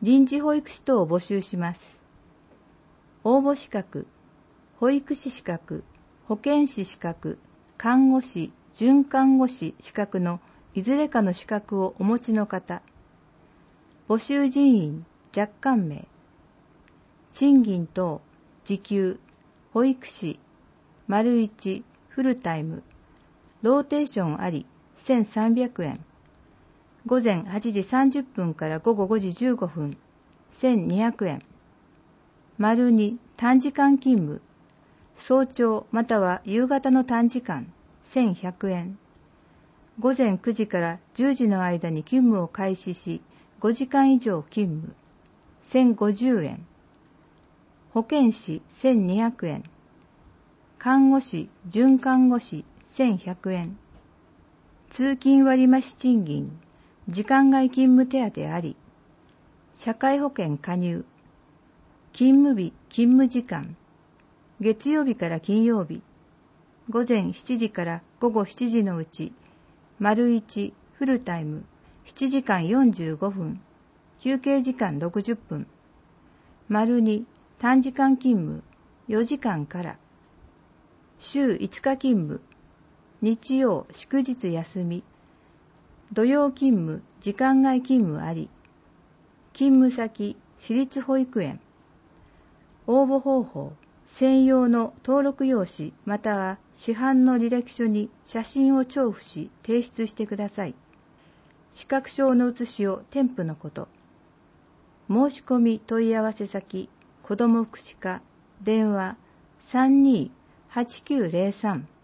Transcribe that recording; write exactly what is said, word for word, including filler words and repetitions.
臨時保育士等を募集します。応募資格、保育士資格、保健師資格、看護師、准看護師資格のいずれかの資格をお持ちの方。募集人員、若干名。賃金等、時給、保育士、丸一、フルタイム、ローテーションあり、せんさんびゃくえん。午前はちじさんじゅっぷんから午後ごじじゅうごふん、せんにひゃくえん。丸に、短時間勤務、早朝または夕方の短時間、せんひゃくえん。午前くじからじゅうじの間に勤務を開始し、ごじかん以上勤務、せんごじゅうえん。保健師せんにひゃくえん。看護師、准看護師せんひゃくえん。通勤割増賃金、時間外勤務手当あり。社会保険加入。勤務日、勤務時間。月曜日から金曜日。午前しちじから午後しちじのうち、丸いち、フルタイム、ななじかんよんじゅうごふん。休憩時間ろくじゅっぷん。丸に、短時間勤務、よじかんから。週いつか勤務。日曜、祝日休み。土曜勤務、時間外勤務あり。勤務先、私立保育園。応募方法、専用の登録用紙または市販の履歴書に写真を調布し提出してください。資格証の写しを添付のこと。申し込み問い合わせ先、子ども福祉課、電話 さんにーはちきゅうゼロさん